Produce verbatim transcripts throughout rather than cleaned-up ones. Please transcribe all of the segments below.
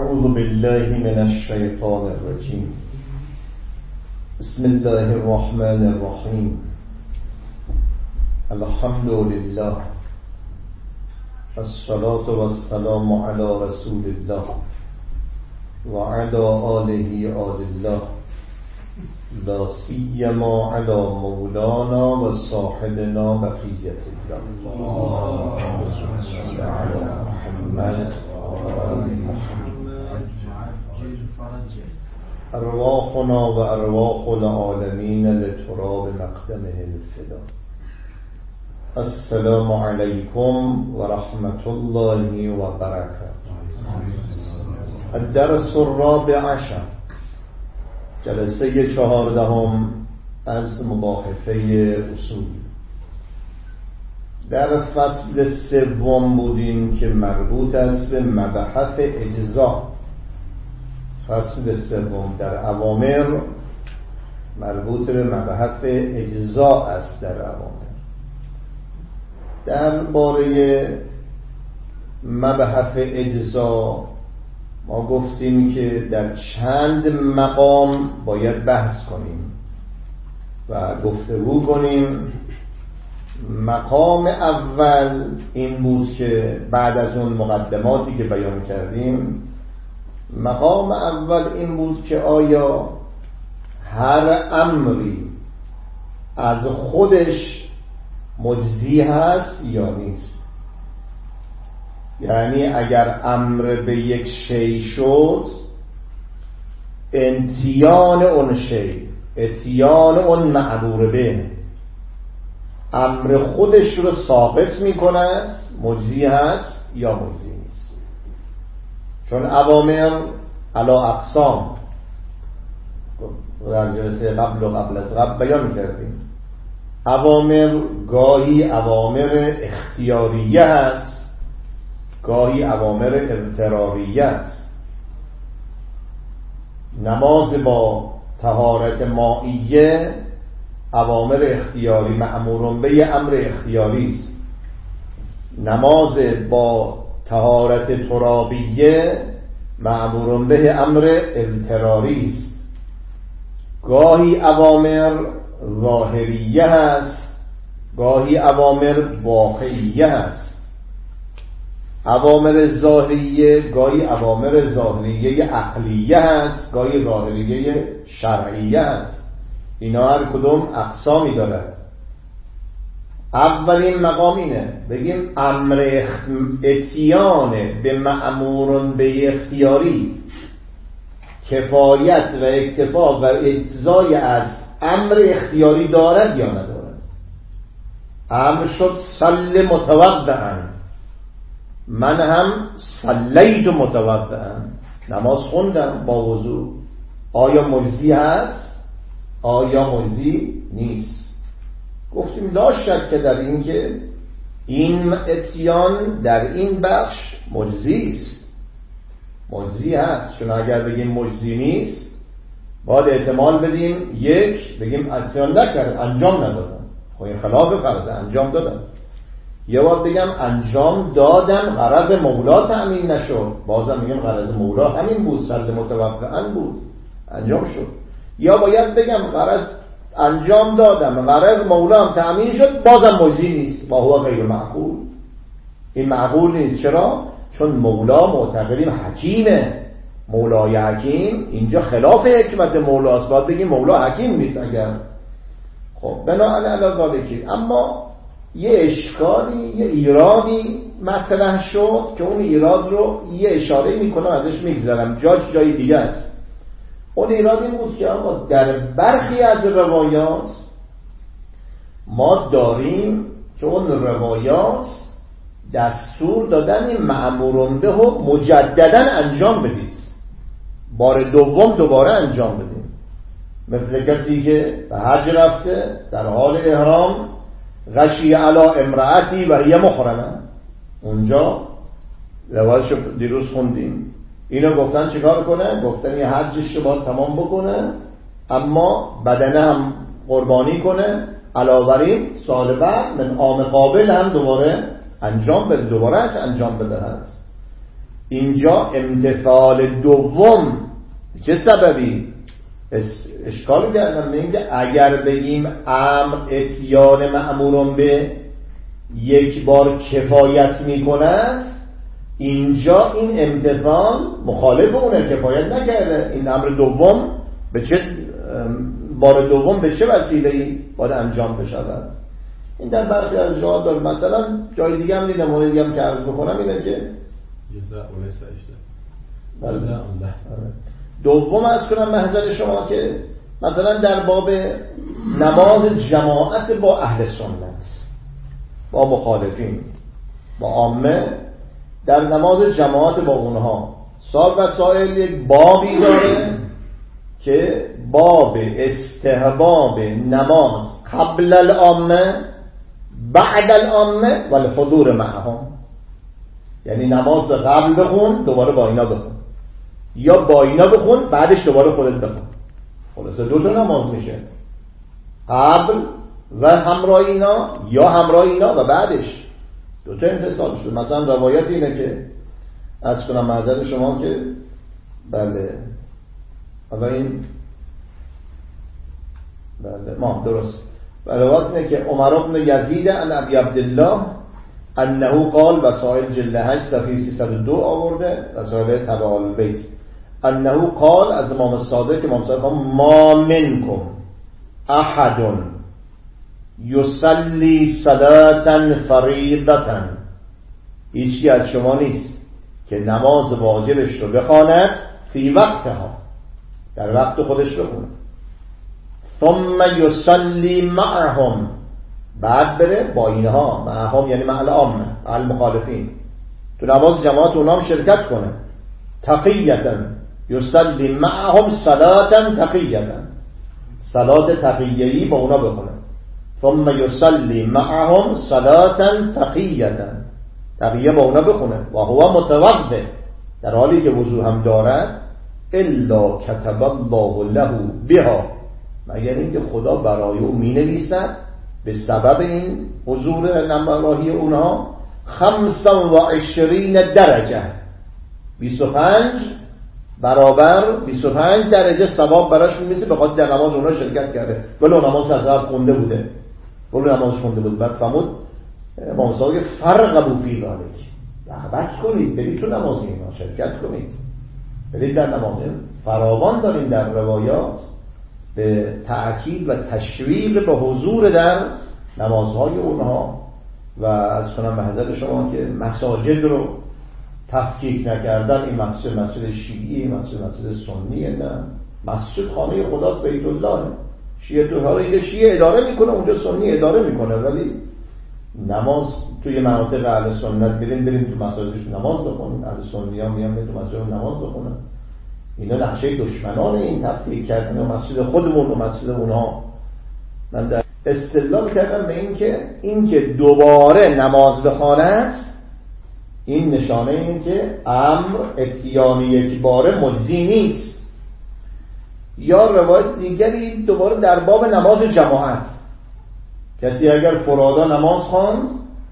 أعوذ بالله من الشيطان الرجيم. بسم الله الرحمن الرحيم. الحمد لله، الصلاة والسلام على رسول الله وعلى آله آل الله، لا سيما على مولانا وصاحبنا بقية الله. اللهم صل على محمد وآل محمد. أرواحنا وأرواح العالمين لتراب مقدمه الفدا. السلام عليكم ورحمة الله وبركاته. الدرس الرابع عشر، جلسه چهاردهم از مباحثه اصول. در فصل سوم بودیم که مربوط است به مبحث اجزا. فصل سوم در اوامر مربوط به مبحث اجزا است. در اوامر در باره مبحث اجزا ما گفتیم که در چند مقام باید بحث کنیم و گفتگو کنیم. مقام اول این بود که بعد از اون مقدماتی که بیان کردیم، مقام اول این بود که آیا هر امری از خودش مجزی هست یا نیست. یعنی اگر امر به یک شی شد، انتیان اون شی، اتیان اون معمور به، امر خودش رو ثابت میکند، مجزی هست یا مجزی نیست. چون اوامر علا اقسام در جلسه قبل و قبل از قبل بیان کردیم. اوامر گاهی اوامر اختیاریه هست، گاهی اوامر اضطراریه است. نماز با طهارت مائیه اوامر اختیاری، مأمورون به امر اختیاری است. نماز با طهارت ترابیه مأمورون به امر اضطراری است. گاهی اوامر ظاهریه هست، گاهی اوامر واقعیه هست. اوامر ظاهریه گاهی اوامر ظاهریه عقلیه هست، گاهی ظاهریه شرعیه هست. اینا هر کدوم اقسامی دارد. اولین مقام اینه بگیم امر اتیان به مأمورون به اختیاری کفایت و اکتفا و اجزای از امر اختیاری دارد یا ندارد. امر شد صل متوضئا، من هم صلیت متوضئا، نماز خوندم با وضو. آیا مجزی هست؟ آیا مجزی نیست؟ گفتیم لا شک در این که این اتیان در این بخش مجزی است، مجزی هست. چون اگر بگیم مجزی نیست باید احتمال بدیم یک بگیم اتیان نکرد، انجام ندادم، خب این خلاف فرض، انجام دادم. یا باید بگم انجام دادم غرض مولا تأمین نشد، بازم میگم غرض مولا همین بود، صد متوقعا بود، انجام شد. یا باید بگم غرض انجام دادم غرض مولا هم تأمین شد، بازم مجزی نیست، با هو غیر معقول. این معقول نیست. چرا؟ چون مولا معتقدیم حکیمه، مولای حکیم. اینجا خلاف حکمت مولاست، باید بگیم مولا حکیم نیست اگر. خب بناهن علی ذالک. اما یه اشکالی، یه ایرادی مطرح شد که اون ایراد رو یه اشاره میکنم ازش میگذرم، جاش جای دیگه است. اون ایراد این بود که اما در برخی از روایات ما داریم که اون روایات دستور دادن این مأمورون به مجددا انجام بدید، بار دوم دوباره انجام بدیم. مثل کسی که به حج رفته در حال احرام غشی علی امرأتی و هی محرمه، اونجا روایتش دیروز خوندیم. اینو گفتن چیکار کنه؟ گفتن یه حجش رو باید تمام بکنه، اما بدنه هم قربانی کنه، علاوه بر این سال بعد من عام قابل هم دوباره انجام بده، دوباره انجام بده هست. اینجا امتثال دوم چه سببی؟ اشکال کردم میگه اگر بگیم امر اتیان مأمورون به یک بار کفایت میکند، اینجا این امتثال مخالف اونه، کفایت نکرده. این امر دوم به چه بار دوم به چه وسیله‌ای باید انجام بشود؟ این در برخی از جاها داره. مثلا جای دیگه هم دیدم، مورد دیگه هم که عرض بکنم اینه که جزاء و سجده جزاء الله. دوم از کنم محضر شما که مثلا در باب نماز جماعت با اهل سنت، با مخالفین، با عامه، در نماز جماعت با اونها صاحب وسائل یک بابی داره که باب استحباب نماز قبل العامه بعد العامه و الحضور معهم، یعنی نماز قبل بخون دوباره با اینا بخون، یا با اینا بخون بعدش دوباره خودت بخون. خلاصه دو تا نماز میشه، قبل و همراه اینا یا همراه اینا و بعدش دو تا امتصال شده. مثلا روایت اینه که از کنم معذر شما که بله و این بله ما درست روایت اینه که عمر بن یزید عن ابی عبدالله انه قال وسائل جلد هشت صفحه سیصد و دو آورده، وسائل تبع البیت، انه قال از امام صادق که امام صادق ما منکم احد یصلی صلاة فریضة، هیچی از شما نیست که نماز واجبش رو بخواند فی وقتها، در وقت خودش بخونه، ثم یصلی معهم، بعد بره با اینها، معهم یعنی مع العامه مع المخالفین، تو نماز جماعت اونها هم شرکت کنه، تقیتا یصلی معهم صلاة تقیتا، صلاة تقیه‌ای با اونا بخونه، ثم یصلی معهم صلاة تقیتا، تقیه با اونا بخونه، و هو متوضئ، در حالی که وضو هم دارد، الا کتب الله له بها، مگر اینکه خدا برای او می نویسد به سبب این حضور نمراهی اونها خمسا و عشرین درجه، بیست و پنج برابر بیست و پنج درجه ثواب براش میمیسه به خاطر در نماز اونها شرکت کرده، ولو نماز از قبل خونده بوده، ولو نماز خونده بود. بعد فرمود امام صادق فرغبوا فی ذلک، رغبت کنید برید تو نماز اینا شرکت کنید، برید در نماز. فراوان داریم در روایات به تأکید و تشویق به حضور در نمازهای اونها. و از کنم به حضرت شما که مساجد رو تفکیک نکردن، این مسجد مسجد شیعی، مسجد مسجد سنیه، نه، مسجد خانه خداست، بیت الله. شیعه تو حالا اینجا شیعه اداره میکنه، اونجا سنی اداره میکنه، ولی نماز توی مناطق اهل سنت بریم بریم تو مساجدش نماز بخونیم، اهل سنی ها میان تو مسجد نماز بخونن. اینا نقشه دشمنان این تفکیک کردن مسجد خودمون و مسجد اونها. من در استدلال کردم به این که این که دوباره نماز بخواند، این نشانه این که امر اتیان یک باره مجزی نیست. یا روایت دیگری دوباره در باب نماز جماعت، کسی اگر فرادا نماز خواند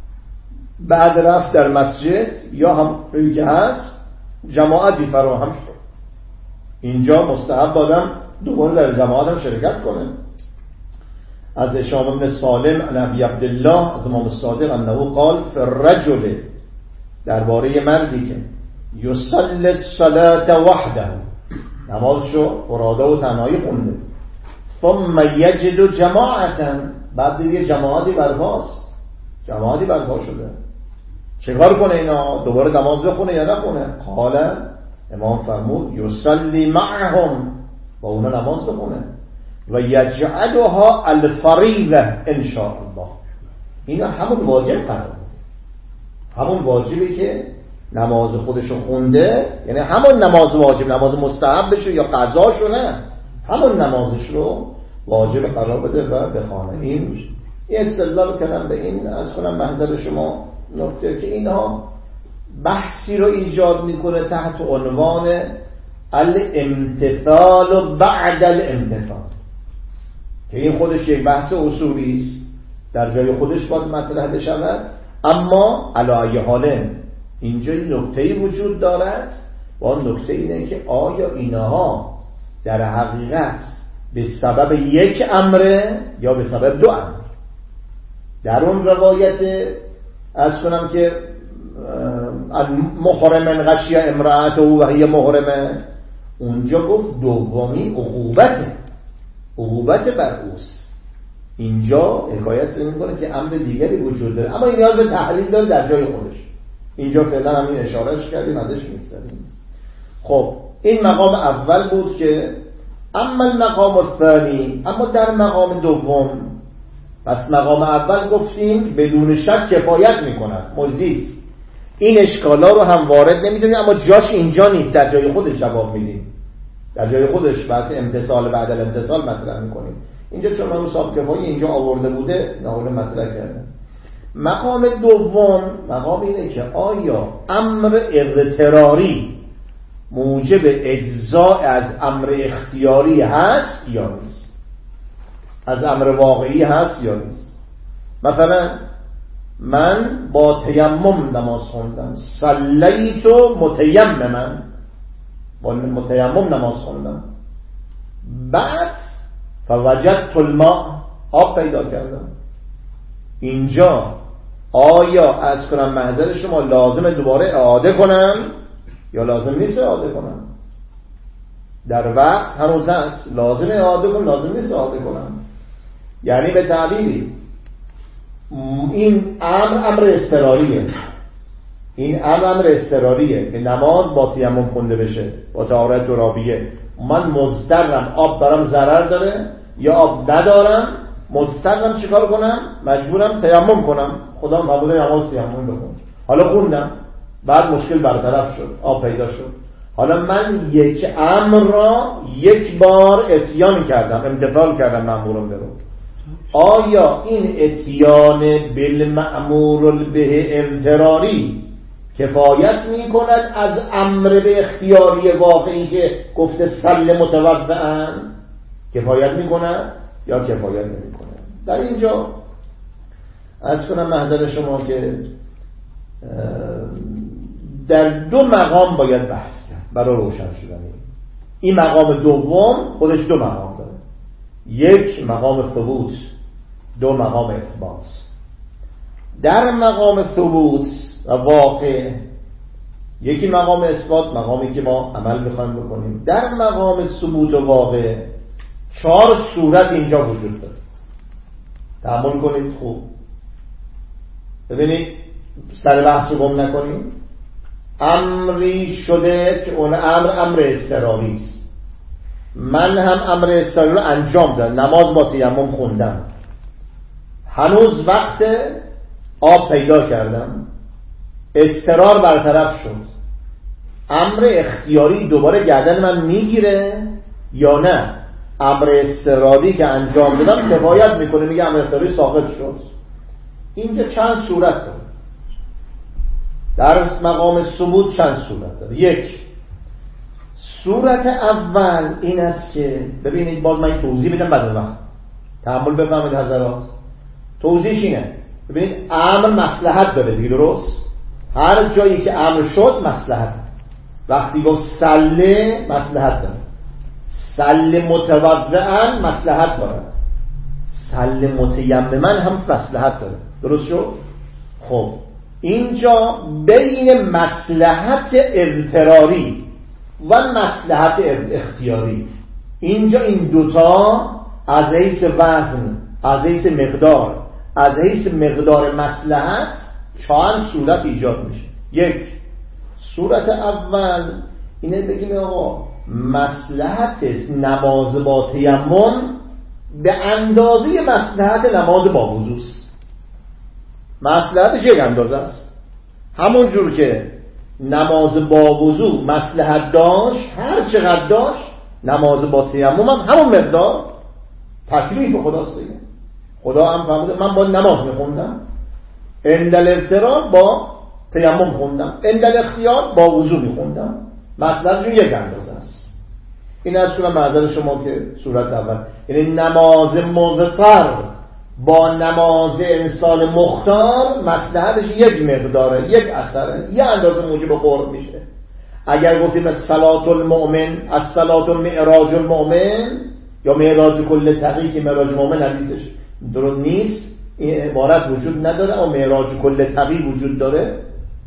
بعد رفت در مسجد یا هم روی که هست جماعتی فراهم شد، اینجا مستحب آدم دوباره در جماعت هم شرکت کنه. از هشام بن سالم عن ابی عبدالله از امام صادق انه قال فی الرجل، درباره مردی که یصلی الصلاة وحده، نمازشو فرادا و تنهایی خونده، ثم یجد جماعتا، بعد دیگه جماعتی برپاست، جماعتی برپا شده، چیکار کنه اینا؟ دوباره نماز بخونه یا نخونه؟ قال امام فرمود یصلی معهم، با اونا نماز بخونه، و یجعلها الفریضه ان شاء الله، اینا همون واجب قرار، همون واجبی که نماز خودشو خونده، یعنی همون نماز واجب، نماز مستحبشو یا قضاشو نه، همون نمازش رو واجب قرار بده و بخونه. این یه استدلال کردم به این از کنم محضر شما نکته که اینها بحثی رو ایجاد میکنه تحت عنوان الامتثال بعد الامتثال، که این خودش یک بحث اصولی است، در جای خودش باید مطرح بشود، اما علی حال اینجا نکته‌ای وجود دارد و آن نکته اینه که آیا اینها در حقیقت به سبب یک امره یا به سبب دو امر. در اون روایت از کنم که محرم غشی امرأته و هی محرمه، اونجا گفت دومی عقوبته، عقوبت بر اوست. اینجا حکایت میکنه که امر دیگری وجود داره، اما این نیاز به تحلیل داره در جای خودش. اینجا فعلا همین اشارهش کردیم، ازش میگذریم. خب این مقام اول بود که اما المقام الثانی، اما در مقام دوم، پس مقام اول گفتیم بدون شک کفایت میکنن، مجزیست. این اشکالا رو هم وارد نمیدونیم، اما جاش اینجا نیست، در جای خودش جواب میدیم، در جای خودش بحث امتصال بعد الامتصال مطرح میکنیم. اینجا چون من صاحب کفایی اینجا آورده بوده ناقل مطرح کردم. مقام دوم مقام اینه که آیا امر اضطراری موجب اجزاء از امر اختیاری هست یا نیست، از امر واقعی هست یا نیست. مثلا من با تیمم نماز خوندم، صلیت متیمما، با متیمم نماز خوندم، بعد فوجدت الماء، آب پیدا کردم. اینجا آیا از کنم محضر شما لازم دوباره اعاده کنم یا لازم نیست اعاده کنم؟ در وقت هنوز هست، لازم اعاده کنم لازم نیست اعاده کنم. یعنی به تعبیری این امر امر اضطراریه، این امر امر اضطراریه که نماز با تیمم خونده بشه، با طهارت جرابیه. من مضطرم، آب برام ضرر داره یا آب ندارم، مضطرم چیکار کنم؟ مجبورم تیمم کنم. خدا معبود نماز تیمم بکن. حالا خوندم، بعد مشکل برطرف شد، آب پیدا شد. حالا من یک امر را یک بار اتیان کردم، امتثال کردم مأمورم برو. آیا این اتیان بالمأمور به اضطراری کفایت می کند از امر به اختیاری واقعی که گفته سل متوضعا؟ کفایت می کند یا کفایت نمی کند؟ در اینجا از کنم محضر شما که در دو مقام باید بحث کرد برای روشن شدن. این مقام دوم خودش دو مقام داره، یک مقام ثبوت، دو مقام اثبات. در مقام ثبوت و واقع، یکی مقام اثبات، مقامی که ما عمل میخوایم بکنیم. در مقام ثبوت و واقع چهار صورت اینجا وجود داره. تأمل کنید خوب، ببینید سر بحث رو گم نکنید. امری شده که اون امر امر اضطراری است، من هم امر اضطراری رو انجام دادم، نماز با تیمم خوندم، هنوز وقت آب پیدا کردم، اضطرار برطرف شد. امر اختیاری دوباره گردن من میگیره یا نه؟ امر اضطراری که انجام دادم کفایت میکنه، میگه امر اختیاری ساقط شد. اینجا چند صورت داره در مقام ثبوت، چند صورت داره. یک صورت اول این است که ببینید، باز من توضیح بدم بعد وقت تأمل بفهمید حضرات. توضیحش اینه، ببینید امر مصلحت داره دیگه، درست؟ هر جایی که امر شد مصلحت. وقتی گفت سله مصلحت داره، سله متوضعن مصلحت دارد، سله متیمما هم مصلحت داره، درست شد؟ خب اینجا بین مصلحت اضطراری و مصلحت اختیاری، اینجا این دوتا از حیث وزن، از حیث مقدار، از حیث مقدار مصلحت چند صورت ایجاد میشه. یک صورت اول اینه بگیم آقا مصلحت نماز با تیمم به اندازه مصلحت نماز با وضو است. مصلحتش یک اندازه است، همون جور که نماز با وضو مصلحت داشت، هر چقدر داشت نماز با تیمم هم همون مقدار. تکلیف خداست دیگه. خدا هم فرموده من با نماز میخوندم، عند الاضطرار با تیمم خوندم، عند الاختیار با وضو میخوندم، مصلحتشون یک اندازه است. این از کنم معذر شما که صورت اول، یعنی نماز مضطر با نماز انسان مختار مصلحتش یک مقداره، یک اثره، یه اندازه موجب قرب میشه. اگر گفتیم صلات المؤمن از صلات معراج المؤمن یا معراج کل تقی که معراج مؤمن حدیثش درست نیست، این عبارت وجود نداره، اما معراج کل تقی وجود داره.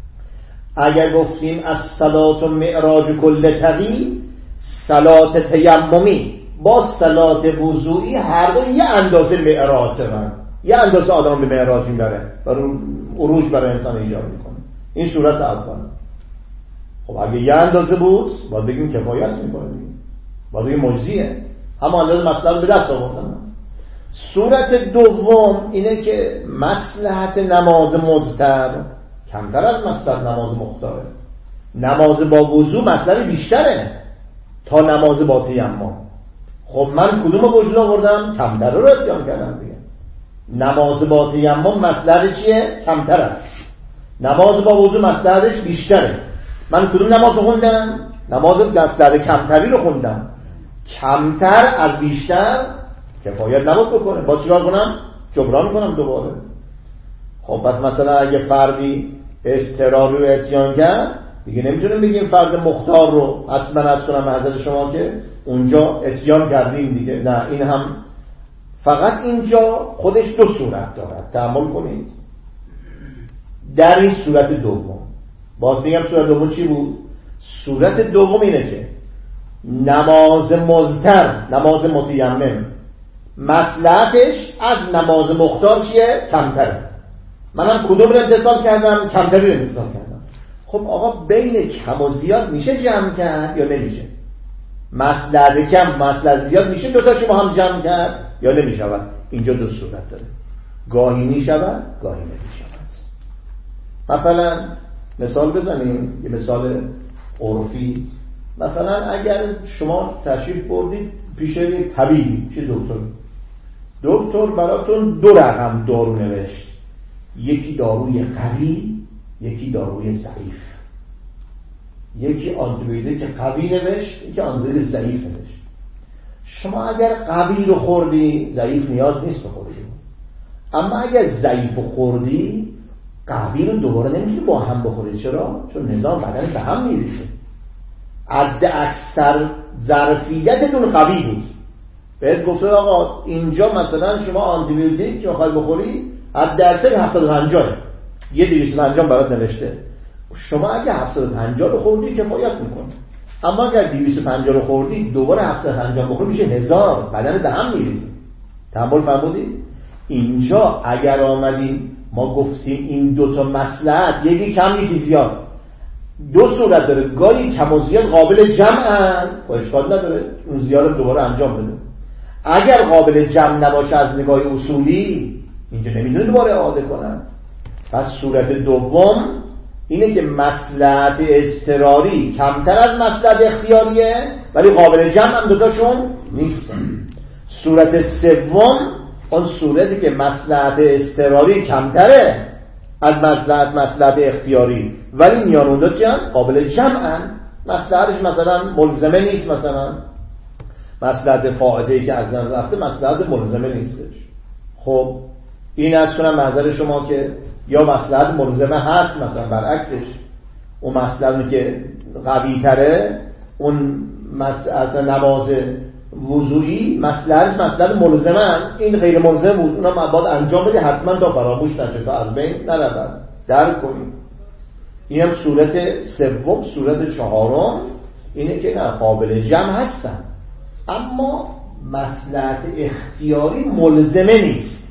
اگر گفتیم از صلات معراج کل تقی، صلات تیممی با صلات وضوئی هر دو یه اندازه معراج دارن، یه اندازه آدم به معراج میبره، برای عروج برای انسان ایجاد میکنه. این صورت اول. خب اگه یه اندازه بود باید بگیم کفایت میکنه، باید بگیم مجزیه، اما اندازه مثلا به دست آوردن. صورت دوم اینه که مصلحت نماز مضطر کمتر از مصلحت نماز مختاره. نماز با وضو مصلحت بیشتره تا نماز با تیمم. خب من کدوم وجود آوردم؟ کمتر رو اتیان کردم دیگه. نماز با تیمم مصلحت چیه؟ کمتر است. نماز با وضو مصلحتش بیشتره. من کدوم نماز رو خوندم؟ نماز مصلحت کمتری رو خوندم. کمتر از بیشتر کفایت نباید بکنه، با چیکار کنم؟ جبران کنم دوباره. خب پس مثلا اگه فردی اضطراری رو اتیان کرد دیگه نمیتونیم بگیم فرد مختار رو حتما از کنم به حضرت شما که اونجا اتیان کردیم دیگه. نه، این هم فقط اینجا خودش دو صورت دارد، تأمل کنید. در این صورت دوم باز میگم صورت دوم چی بود؟ صورت دوم اینه که نماز مضطر، نماز متیمم مصلحتش از نماز مختار چیه؟ کمتره. منم کدوم رو امتصال کردم؟ کمتری رو امتصال کردم. خب آقا بین کم و زیاد میشه جمع کرد یا نمیشه؟ مصلحت کم مصلحت زیاد میشه دوتاشو با هم جمع کرد یا نمیشود؟ اینجا دو صورت داره، گاهی میشود گاهی نمیشود. مثلا مثال بزنیم، یه مثال عرفی. مثلا اگر شما تشریف بردید پیش یک طبیبی، چه دکتر، دکتر براتون دو رقم دارو نوشت، یکی داروی قوی یکی داروی ضعیف. یکی آنتیبیوتیک قوی نوشت، یکی آنتیبیوتیک ضعیف نوشت. شما اگر قوی رو خوردی ضعیف نیاز نیست بخوری، اما اگر ضعیف رو خوردی قوی رو دوباره نمیتونی با هم بخوری. چرا؟ چون نظام بدن به هم میریزه. عد اکثر ظرفیتتون قوی بود، بهت گفته آقا اینجا مثلا شما آنتیبیوتیک که بخوای بخوری حد اکثر هفتصد و پنجاه، یه دویست و پنجاه برات نوشته. شما اگه هفتصد و پنجاه رو خوردی کفایت میکنه، اما اگر دویست و پنجاه رو خوردی دوباره هفتصد و پنجاه بخوری میشه هزار، بدن به هم میریزه. تحمل فرمودید؟ اینجا اگر آمدیم ما گفتیم این دوتا مصلحت یکی کم یکی زیاد، دو صورت داره، گاهی کم و زیاد قابل جمعن با اشکال نداره، اون زیاد دوباره انجام بده. اگر قابل جمع نباشه از نگاه اصولی اینجا نمیدونه دوباره اعاده کنند. پس صورت دوم اینه که مصلحت اضطراری کمتر از مصلحت اختیاریه ولی قابل جمع هم دوتاشون نیستن. صورت سوم اون صورتی که مصلحت اضطراری کمتره از مصلحت مصلحت اختیاری ولی میان اون دو چیان قابل جمعن. مصلحتش مثلا ملزمه نیست، مثلا مصلحت فائده‌ای که از نظر رفته مصلحت ملزمه نیستش. خب این از کنم منظر شما که یا مصلحت ملزمه هست، مثلا برعکسش اون مصلحتی که قوی تره اون از نماز وضوعی مصلحت مصلحت ملزمه، این غیر ملزم بود، اونا باید انجام بده حتما تا فراموش نشه، تا از بین نرود. درک کنیم. این هم صورت سوم. صورت چهارم اینه که نه قابل جمع هستن اما مصلحت اختیاری ملزمه نیست.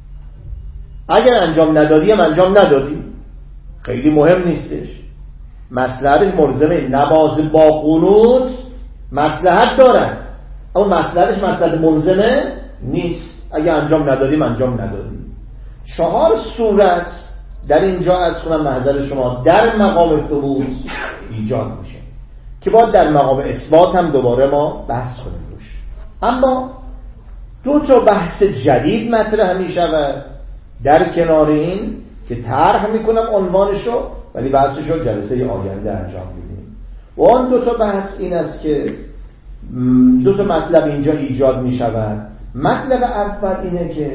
اگر انجام ندادی هم انجام ندادی خیلی مهم نیستش، مصلحتش ملزمه. نماز با قنوت مصلحت دارن اما مصلحتش مصلحت ملزمه نیست، اگر انجام ندادیم انجام ندادیم. چهار صورت در اینجا از خونم محضر شما در مقام ثبوت ایجاد میشه که باید در مقام اثبات هم دوباره ما بحث کنیم روش. اما دو تا بحث جدید مطرح می شود در کنار این که طرح میکنم عنوانشو ولی بحثشو جلسه آینده انجام میدیم. و آن دو تا بحث این است که دو تا مطلب اینجا ایجاد می شود. مطلب اول اینه که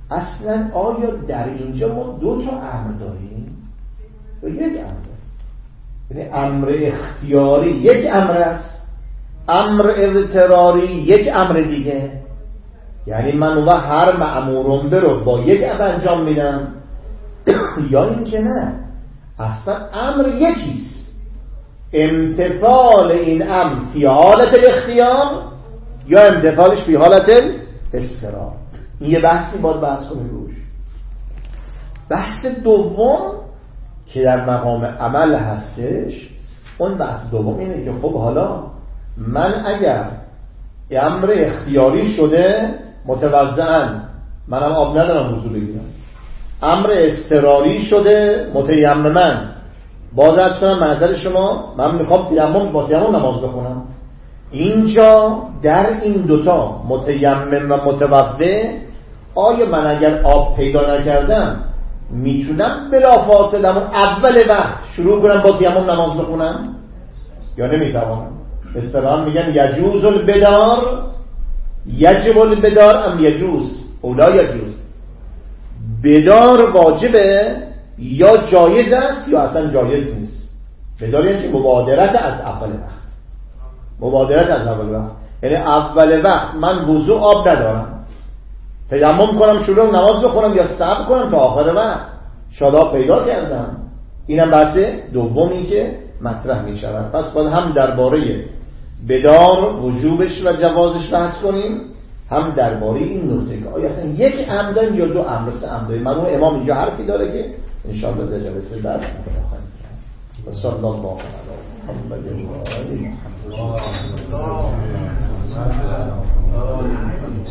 اصلا آیا در اینجا ما دو تا امر داریم یا یک امر؟ یعنی امر اختیاری یک امر است، امر اضطراری یک امر دیگه. یعنی من و هر مأمورم رو با یک امر انجام میدم یا اینکه نه اصلا امر یکیست، امتثال این امر فی حالت الاختیار یا امتثالش فی حالت الاضطرار. این یه بحثی باید بحث کنیم روش. بحث دوم که در مقام عمل هستش، اون بحث دوم اینه که خب حالا من اگر امر اختیاری شده متوضعاً منم آب ندارم وضو بگیرم، امر اضطراری شده متیمماً باز از کنم منظر شما من میخوام تیمم با تیمم نماز بخونم، اینجا در این دوتا متیمم و متوضع آیا من اگر آب پیدا نکردم میتونم بلافاصله اول وقت شروع کنم با تیمم نماز بخونم یا نمیتوانم؟ اصطلاحاً میگن یجوز البدار، یجب البدار ام یجوز اولا یجوز، بدار واجبه یا جایز است یا اصلا جایز نیست. بدار یعنی مبادرت از اول وقت، مبادرت از اول وقت یعنی اول وقت من وضو آب ندارم، تیمم کنم شروع نماز بخونم یا صبر کنم تا آخر وقت شادا پیدا کردم. اینم بحث دومی که مطرح می شود. پس باید هم درباره بدار وجوبش و جوازش بحث کنیم، هم درباره این نکته که آیا اصلا یک امر داریم یا دو امر سه امر داریم. مرحوم امام اینجا حرفی داره که ان شاء الله در جلسه بعد خواهیم کرد. و صلی الله علی محمد و آل محمد.